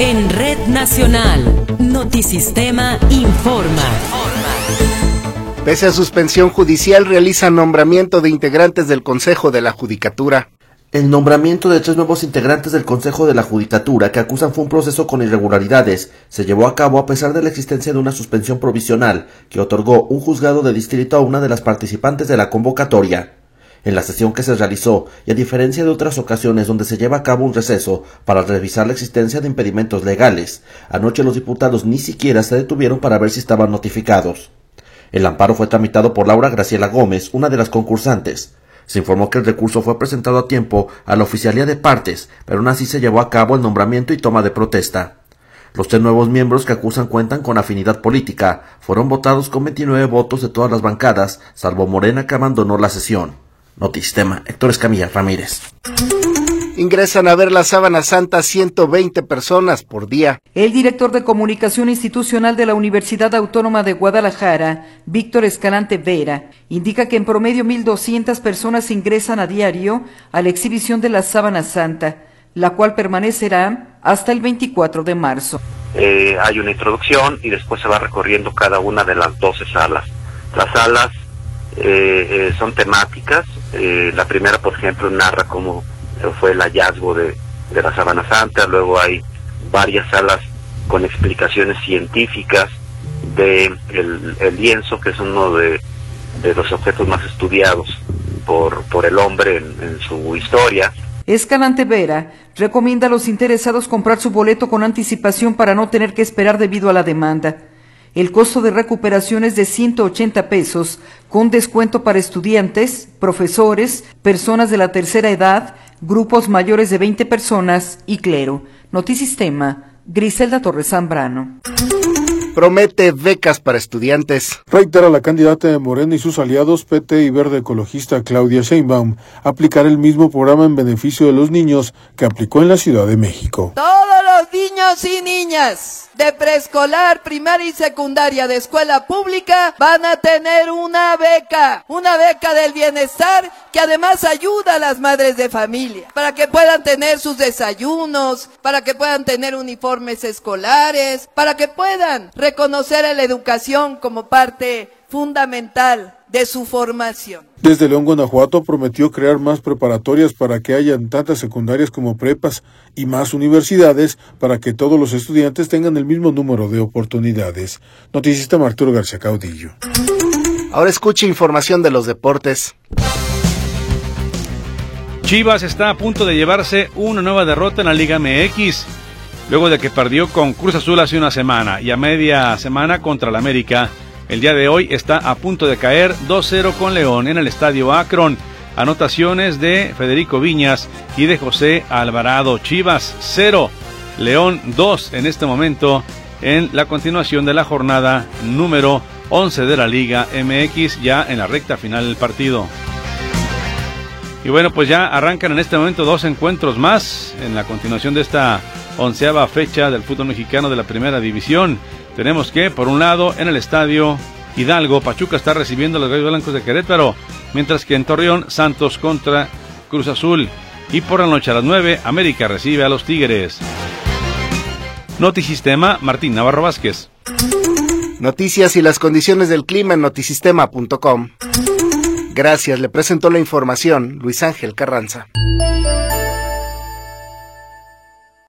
En Red Nacional, Notisistema informa. Pese a suspensión judicial, realizan nombramiento de integrantes del Consejo de la Judicatura. El nombramiento de 3 nuevos integrantes del Consejo de la Judicatura, que acusan fue un proceso con irregularidades, se llevó a cabo a pesar de la existencia de una suspensión provisional que otorgó un juzgado de distrito a una de las participantes de la convocatoria. En la sesión que se realizó, y a diferencia de otras ocasiones donde se lleva a cabo un receso para revisar la existencia de impedimentos legales, anoche los diputados ni siquiera se detuvieron para ver si estaban notificados. El amparo fue tramitado por Laura Graciela Gómez, una de las concursantes. Se informó que el recurso fue presentado a tiempo a la Oficialía de Partes, pero aún así se llevó a cabo el nombramiento y toma de protesta. Los 3 nuevos miembros que acusan cuentan con afinidad política. Fueron votados con 29 votos de todas las bancadas, salvo Morena, que abandonó la sesión. Notisistema, Héctor Escamilla Ramírez. Ingresan a ver la Sábana Santa 120 personas por día. El director de Comunicación Institucional de la Universidad Autónoma de Guadalajara, Víctor Escalante Vera, indica que en promedio 1,200 personas ingresan a diario a la exhibición de la Sábana Santa, la cual permanecerá hasta el 24 de marzo. Hay una introducción y después se va recorriendo cada una de las 12 salas. Las salas son temáticas. La primera, por ejemplo, narra cómo fue el hallazgo de la Sábana Santa. Luego hay varias salas con explicaciones científicas de el lienzo, que es uno de los objetos más estudiados por el hombre en su historia. Escalante Vera recomienda a los interesados comprar su boleto con anticipación para no tener que esperar debido a la demanda. El costo de recuperación es de 180 pesos, con descuento para estudiantes, profesores, personas de la tercera edad, grupos mayores de 20 personas y clero. Notisistema, Griselda Torres Zambrano. Promete becas para estudiantes. Reitera la candidata de Morena y sus aliados PT y Verde Ecologista Claudia Sheinbaum aplicar el mismo programa en beneficio de los niños que aplicó en la Ciudad de México. Todos los niños y niñas de preescolar, primaria y secundaria de escuela pública van a tener una beca del bienestar que además ayuda a las madres de familia para que puedan tener sus desayunos, para que puedan tener uniformes escolares, para que puedan reconocer a la educación como parte fundamental de su formación. Desde León, Guanajuato, prometió crear más preparatorias para que hayan tantas secundarias como prepas y más universidades para que todos los estudiantes tengan el mismo número de oportunidades. Noticista Arturo García Caudillo. Ahora escuche información de los deportes. Chivas está a punto de llevarse una nueva derrota en la Liga MX, luego de que perdió con Cruz Azul hace una semana y a media semana contra el América. El día de hoy está a punto de caer 2-0 con León en el Estadio Akron. Anotaciones de Federico Viñas y de José Alvarado. Chivas 0, León 2 en este momento en la continuación de la jornada número 11 de la Liga MX, ya en la recta final del partido. Y bueno, pues ya arrancan en este momento 2 encuentros más en la continuación de esta 11ª fecha del fútbol mexicano de la Primera División. Tenemos que, por un lado, en el Estadio Hidalgo, Pachuca está recibiendo a los Gallos Blancos de Querétaro, mientras que en Torreón, Santos contra Cruz Azul. Y por la noche a las 9, América recibe a los Tigres. Notisistema, Martín Navarro Vázquez. Noticias y las condiciones del clima en notisistema.com. Gracias, le presentó la información Luis Ángel Carranza.